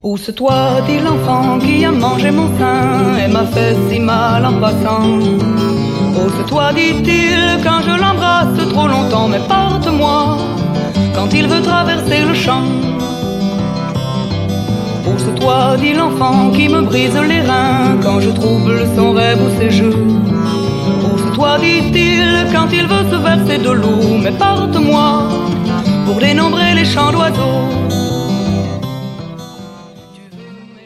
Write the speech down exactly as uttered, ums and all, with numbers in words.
Pousse-toi, dit l'enfant qui a mangé mon sein et m'a fait si mal en passant. Pousse-toi, dit-il, quand je l'embrasse trop longtemps, mais porte-moi quand il veut traverser le champ. Pousse-toi, dit l'enfant qui me brise les reins quand je trouble son rêve ou ses jeux. Pousse-toi, dit-il, quand il veut se verser de l'eau, mais porte-moi pour dénombrer les chants d'oiseaux.